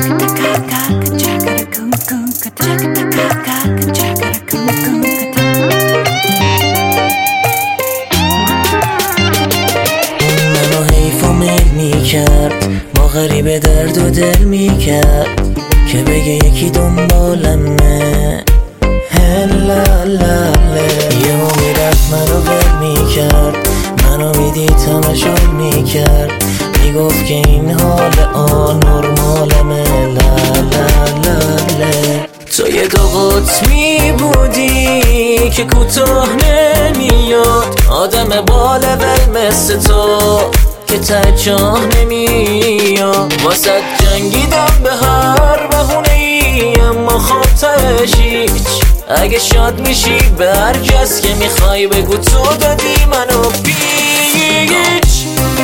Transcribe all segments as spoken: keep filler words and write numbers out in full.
منو حیف و میل میکرد، با غریبه درد و دل میکرد که بگه یکی دنبالمه. هلالاله یهو میرفت منو ول میکرد، منو میدید تماشا میکرد، میگفت که این حال آن نرمالمه. لالالاله تو یه دو قطمی بودی که کوتاه نمیاد، آدم بالول مثل تو که تجاه نمیاد. واسه جنگیدم به هر بهونه ای، اما خاطرش هیچ. اگه شاد میشی به هر کس که میخوای بگو تو دادی منو پیچ.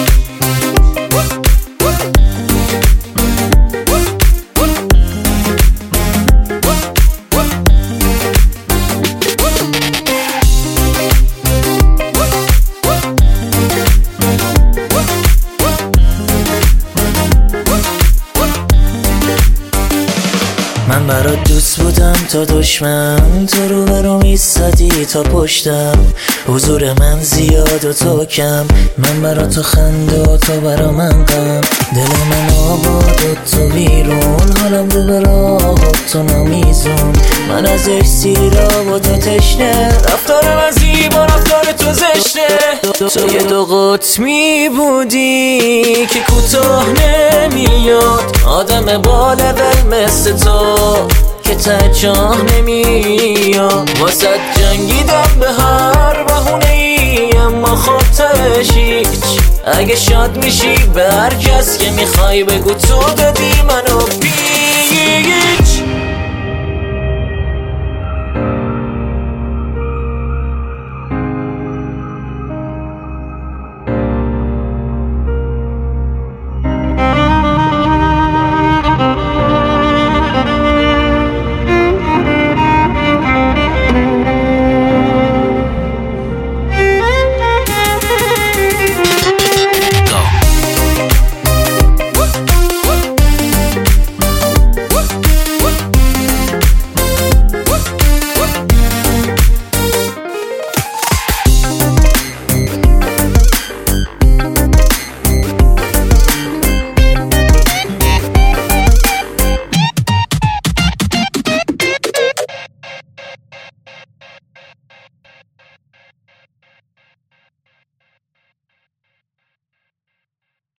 من برات دوست بودم تا دشمن، تو رو برام ایستادی تا پشتم. حضور من زیاد و تو کم، من برات تو خنده و تو برا من غم. دل من آباد و تو بیرون، حالم رو به راه و تو نمیزون. من ازش سیراب و تو تشنه، رفتار من زیبا رفتار تو زشته. تو یه دو قطمی بودی که کوتاه نمیاد، آدم بالول مثل تو که تجاه نمیاد. واسه جنگیدم به هر بهونه ای، اما خاطرش هیچ. اگه شاد میشی به هر کس که میخوای بگو تو دادی منو پیچ.